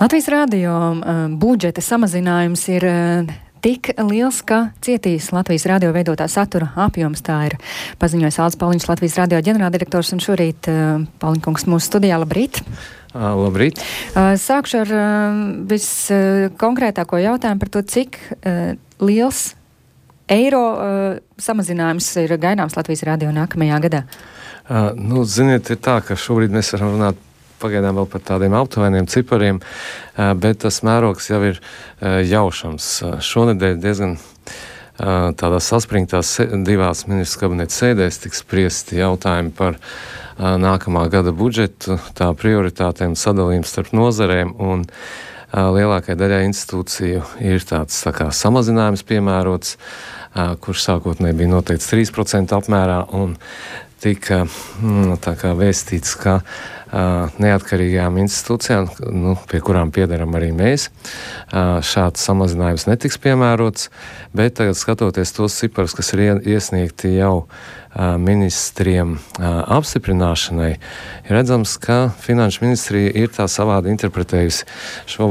Latvijas radio budžeta samazinājums ir tik liels, ka cietīs Latvijas radio veidotā satura apjoms. Tā ir paziņojis Aldis Pauliņš, Latvijas radio ģenerāldirektors, un šorīt Pauliņkungs mūsu studijā. Labrīt! Labrīt! Sākšu ar viskonkrētāko jautājumu par to, cik liels eiro samazinājums ir gaidāms Latvijas radio nākamajā gadā. Ziniet, ir tā, ka šobrīd mēs varam runāt pagaidām vēl par tādiem aptuveniem cipariem, bet tas mērogs jau ir jaušams. Šonedēļ diezgan tādās saspringtās divās ministru kabineta sēdēs tiks spriesti jautājumi par nākamā gada budžetu, tā prioritātēm, sadalījums starp nozarēm, un lielākai daļai institūciju ir tāds tā kā samazinājums piemērots, kurš sākotnēji bija noteikts 3% apmērā, un tika tā kā vēstīts, ka neatkarīgajām institūcijām, pie kurām piederam arī mēs, šāds samazinājums netiks piemērots, bet tagad skatoties tos ciparus, kas ir iesniegti jau ministriem apstiprināšanai, ir redzams, ka Finanšu ministrija ir tā savādi interpretējusi šo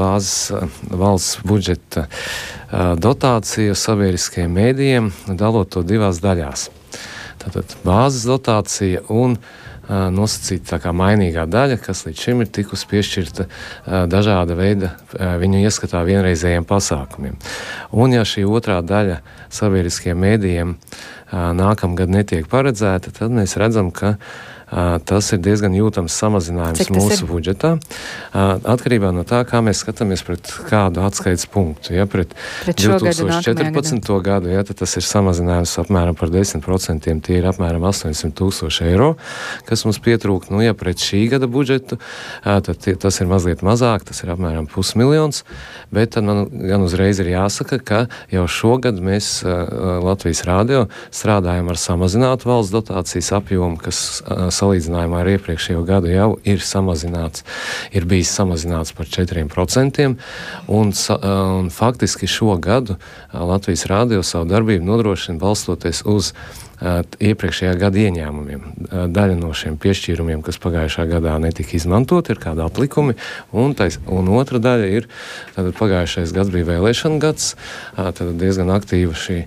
valsts budžeta dotāciju sabiedriskajiem mēdījiem, dalot to divās daļās. Tātad bāzes dotācija un nosacīta tā kā mainīgā daļa, kas līdz šim ir tikusi piešķirta dažāda veida viņu ieskatā vienreizējiem pasākumiem. Un ja šī otrā daļa sabiedriskiem mēdījiem nākamgad netiek paredzēta, tad mēs redzam, ka tas ir diezgan jūtams samazinājums mūsu budžetā. Atkarībā no tā, kā mēs skatāmies pret kādu atskaites punktu. Ja, pret 2014. gadu, ja, tad tas ir samazinājums apmēram par 10%, tie ir apmēram 800,000 eiro, kas mums pietrūk. Ja pret šī gada budžetu, tad tas ir mazliet mazāk, tas ir apmēram 500,000, bet tad man gan uzreiz ir jāsaka, ka jau šogad mēs Latvijas radio strādājam ar samazinātu valsts dotācijas apjomu, kas salīdzinājumā ar iepriekšējo gadu jau ir samazināts, ir bijis samazināts par 4%, un faktiski šo gadu Latvijas radio savu darbību nodrošina balstoties uz iepriekšējā gada ieņēmumiem. Daļa no šiem piešķīrumiem, kas pagājušā gadā netika izmantot, ir kādi atlikumi, un otra daļa ir, tad pagājušais gads bija vēlēšana gads, tad diezgan aktīva šī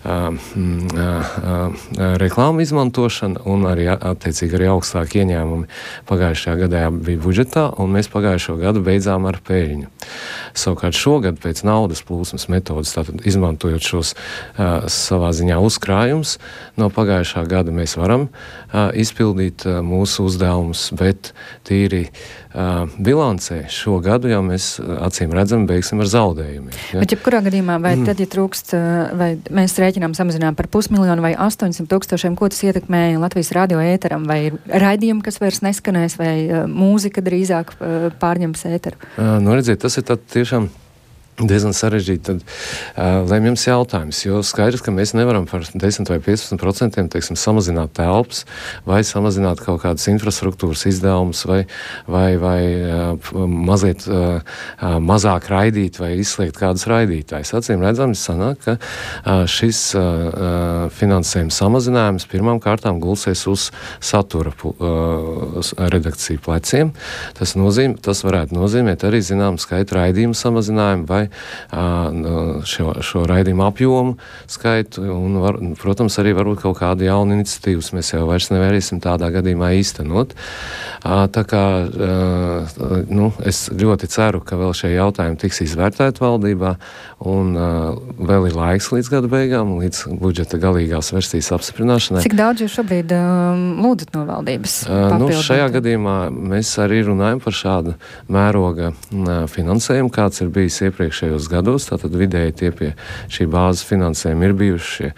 reklāma izmantošana, un arī attiecīgi arī augstāki ieņēmumi pagājušajā gadā bija budžetā, un mēs pagājušo gadu beidzām ar peļņu. Savukārt šogad pēc naudas plūsmas metodas, tātad izmantojot šos savā ziņā uzkrājumus, no pagājušā gada mēs varam izpildīt mūsu uzdevumus, bet tīri bilancē šo gadu jau mēs acīm redzam beigsim ar zaudējumiem. Ja? Bet jebkurā gadījumā, vai tad, ja trūkst, vai mēs rēķinām samazinām par 500,000 vai 800,000, ko tas ietekmēja Latvijas radio ēteram, vai ir raidījumi, kas vairs neskanēs, vai mūzika drīzāk pārņems ēteru? Redziet, tas ir tad tiešām diezgan sarežģīti tad lemjams jautājums, jo skaidrs, ka mēs nevaram par 10 vai 15% teiksim, samazināt telpas vai samazināt kaut kādas infrastruktūras izdevumus vai mazliet mazāk raidīt vai izslēgt kādus raidītājus. Acīm redzams, sanāk, ka šis finansējuma samazinājums pirmām kārtām gulsies uz satura redakciju pleciem. Tas varētu nozīmēt arī zinām skaitu raidījumu samazinājumu vai šo raidījumu apjomu skaitu un, protams, arī varbūt kaut kādu jaunu iniciatīvas mēs jau vairs nevarēsim tādā gadījumā īstenot. Tā kā es ļoti ceru, ka vēl šie jautājumi tiks izvērtēti valdībā un vēl ir laiks līdz gada beigām, līdz budžeta galīgās versijas apstiprināšanai. Cik daudz jūs šobrīd lūdzat no valdības? Šajā gadījumā mēs arī runājam par šādu mēroga finansējumu, kāds ir bijis iepriekšējos gados, tātad vidēji tie pie šī bāzes finansējuma ir bijuši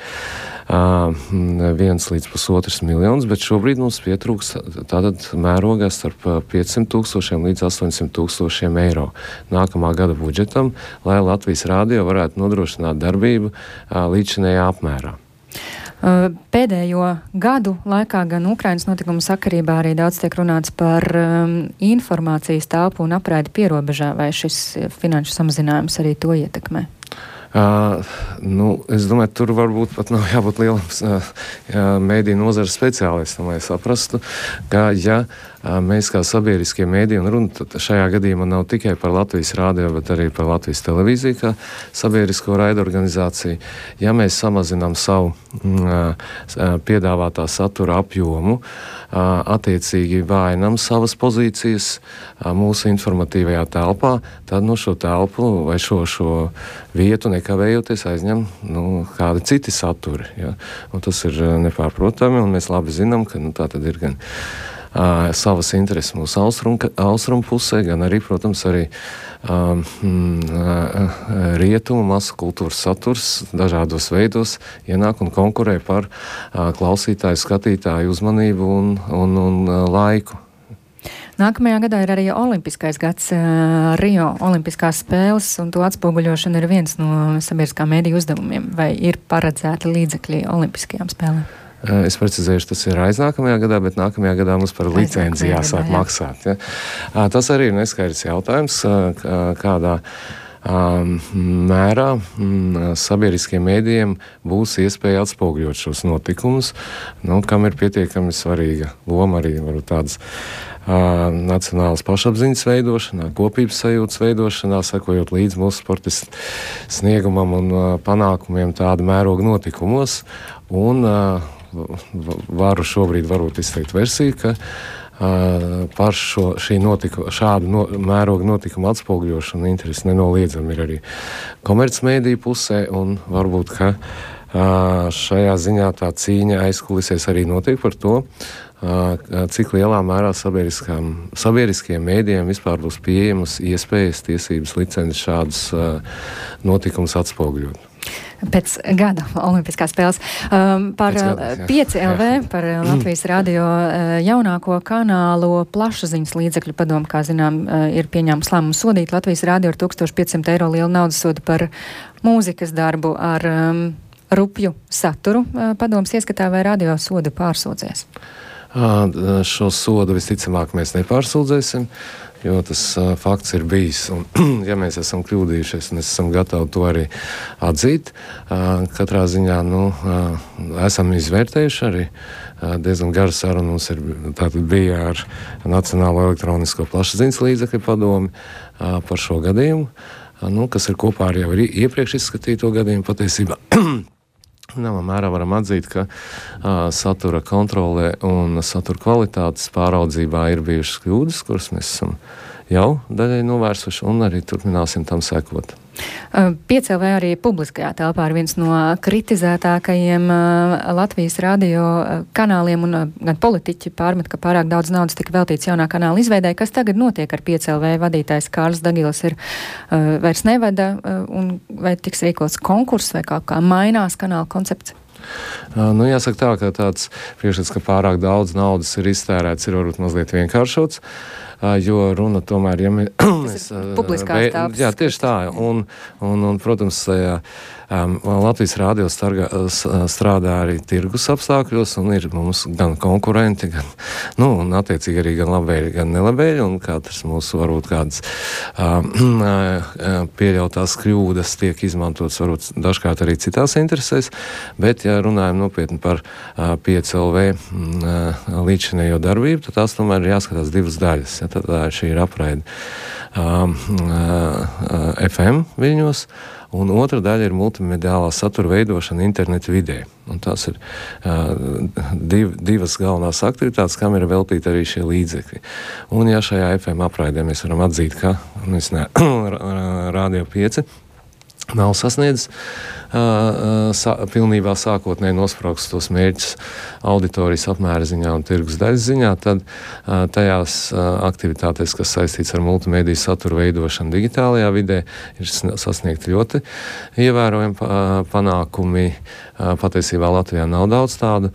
1 līdz 1,5 miljonus, bet šobrīd mums pietrūks tātad mērogā starp 500,000 līdz 800,000 eiro nākamā gada budžetam, lai Latvijas radio varētu nodrošināt darbību līdzinējā apmērā. Pēdējo gadu laikā gan Ukrainas notikumu sakarībā arī daudz tiek runāts par informācijas telpu un apraidi pierobežā, vai šis finanšu samazinājums arī to ietekmē? Es domāju, tur varbūt pat nav jābūt lielam mēdīju nozares speciālistam, lai saprastu, ka ja mēs kā sabiedriskie mēdī, un runa šajā gadījumā nav tikai par Latvijas rādio, bet arī par Latvijas televīziju kā sabiedrisko raidorganizāciju. Ja mēs samazinām savu piedāvātā satura apjomu, attiecīgi vājinam savas pozīcijas mūsu informatīvajā telpā, tad šo telpu vai šo vietu nekavējoties aizņem kādi citi saturi. Ja? Un tas ir nepārprotami, un mēs labi zinām, ka tā tad ir gan savas intereses mūsu austrumu pusē, gan arī, protams, arī rietumu masu kultūras saturs dažādos veidos ienāk un konkurē par klausītāju, skatītāju uzmanību un laiku. Nākamajā gadā ir arī olimpiskais gads, Rio olimpiskās spēles, un to atspoguļošana ir viens no sabiedriskā mēdīju uzdevumiem. Vai ir paredzēti līdzekļi olimpiskajām spēlēm? Es precizēšu, tas ir aiznākamajā gadā, bet nākamajā gadā mums par licenci jāsāk maksāt. Ja? Tas arī ir neskaidrs jautājums, kādā mērā sabiedriskiem mēdījiem būs iespēja atspoguļot šos notikumus, kam ir pietiekami svarīga loma arī tādas nacionālas pašapziņas veidošanā, kopības sajūtas veidošanā, sekojot līdz mūsu sportistu sniegumam un panākumiem tāda mēroga notikumos. Un varu šobrīd varbūt izteikt versiju, ka par šādu mēroga notikumu atspoguļošanu interesi nenoliedzami ir arī komercmēdiju pusē, un varbūt, ka šajā ziņā tā cīņa aizkulisēs arī notiek par to, cik lielā mērā sabiedriskiem mēdījiem vispār būs pieejamas iespējas, tiesības, licences šādus notikumus atspoguļot. Pēc gada olimpiskās spēles. Par 5LV, par Latvijas radio jaunāko kanālu plašsaziņas līdzekļu padomu, kā zinām, ir pieņēmusi lēmumu sodīt Latvijas radio ar 1500 eiro lielu naudas sodu par mūzikas darbu ar rupju saturu. Padomas ieskatā vai radio sodu pārsūdzēs? Šo sodu visticamāk mēs nepārsūdzēsim, jo tas fakts ir bijis. Un, ja mēs esam kļūdījušies, un esam gatavi to arī atzīt, katrā ziņā esam izvērtējuši arī diezgan gara saruna mums bija ar Nacionālo elektronisko plašsaziņas līdzekļu padomi par šo gadījumu, kas ir kopā ar jau iepriekš izskatīto gadījumu patiesībā. Zināmā mērā varam atzīt, ka satura kontrolē un satura kvalitātes pāraudzībā ir bijušas kļūdas, kuras mēs esam jau daļai novērsuši un arī turpināsim tam sekot. 5LV arī publiskajā telpā ir viens no kritizētākajiem Latvijas radio kanāliem, un gan politiķi pārmet, ka pārāk daudz naudas tika veltīts jaunā kanāla izveidē. Kas tagad notiek ar 5LV? Vadītājs Kārlis Dagils vairs nevada, un vai tiks rīkots konkurss vai kā mainās kanāla koncepts? Jāsaka tā, ka tāds priekšstats, ka pārāk daudz naudas ir iztērēts, ir varbūt mazliet vienkāršots. Jo runa tomēr, ja mēs publiskās telpas. Jā, tieši tā. Un protams, Latvijas radio strādā arī tirgus apstākļos, un ir mums gan konkurenti, gan, un attiecīgi arī gan labēļi, gan nelabēļi, un katrs mūsu varbūt kādas pieļautās kļūdas tiek izmantotas varbūt dažkārt arī citās interesēs, bet, ja runājam nopietni par 5LV līdzinējo darbību, tad tās tomēr ir jāskatās divas daļas. Ja, tad šī ir apraide FM viļņos, un otra daļa ir multimediālā satura veidošana internetu vidē. Un tās ir divas galvenās aktivitātes, kam ir veltīti arī šie līdzekļi. Un ja šajā FM apraidē mēs varam atzīt, ka Radio 5 nav sasniedzis pilnībā sākotnēji nospraukstos mērķus auditorijas apmēra ziņā un tirgus daļas ziņā, tad tajās aktivitātēs, kas saistīts ar multimediju satura veidošanu digitālajā vidē, ir sasniegti ļoti ievērojami panākumi. Patiesībā Latvijā nav daudz tādu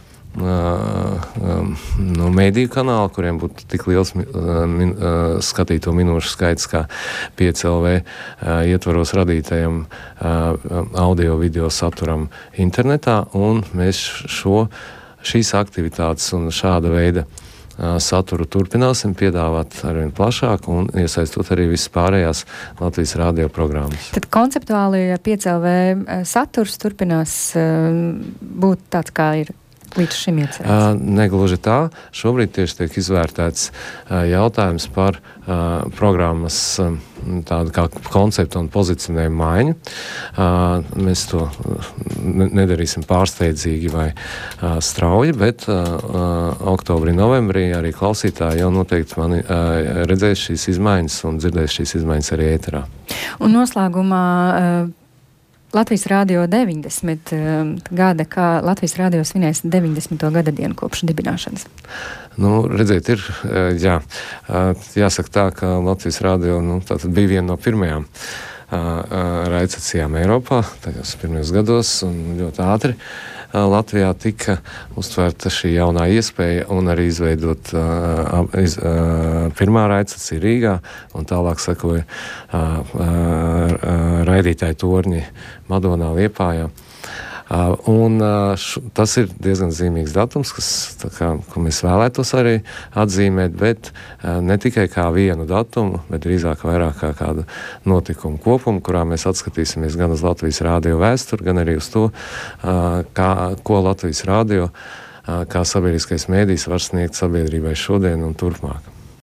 mēdīju kanālu, kuriem būtu tik liels skatīto minūšu skaits kā 5LV ietvaros radītajam audio video saturam internetā, un mēs šīs aktivitātes un šāda veida saturu turpināsim piedāvāt arvien plašāk un iesaistot arī visas pārējās Latvijas radio programmas. Tad konceptuāli 5LV saturs turpinās būt tāds, kā ir līdz šim iecerēts? Negluži tā. Šobrīd tieši tiek izvērtēts jautājums par programmas tādu kā konceptu un pozicionējumu maiņu. Mēs to nedarīsim pārsteidzīgi vai strauji, bet oktobrī, novembrī arī klausītāji jau noteikti mani redzēs šīs izmaiņas un dzirdēs šīs izmaiņas arī ēterā. Un noslēgumā Latvijas Rādio 90 gada, kā Latvijas Rādio svinēs 90. gada dienu kopš dibināšanas. Redziet, jāsaka tā, ka Latvijas Rādio tātad bija viena no pirmajām raidstacijām Eiropā, tajos pirmajos gados, un ļoti ātri Latvijā tika uztvērta šī jaunā iespēja un arī izveidot pirmā raidstacija Rīgā, un tālāk sekoja raidītāju torņi Madonā, Liepājā. Tas ir diezgan zīmīgs datums, ko mēs vēlētos arī atzīmēt, bet ne tikai kā vienu datumu, bet drīzāk vairāk kā kādu notikumu kopumu, kurā mēs atskatīsimies gan uz Latvijas Rādio vēsturi, gan arī uz to, ko Latvijas Rādio kā sabiedriskais mēdījis var sniegt sabiedrībai šodien un turpmāk.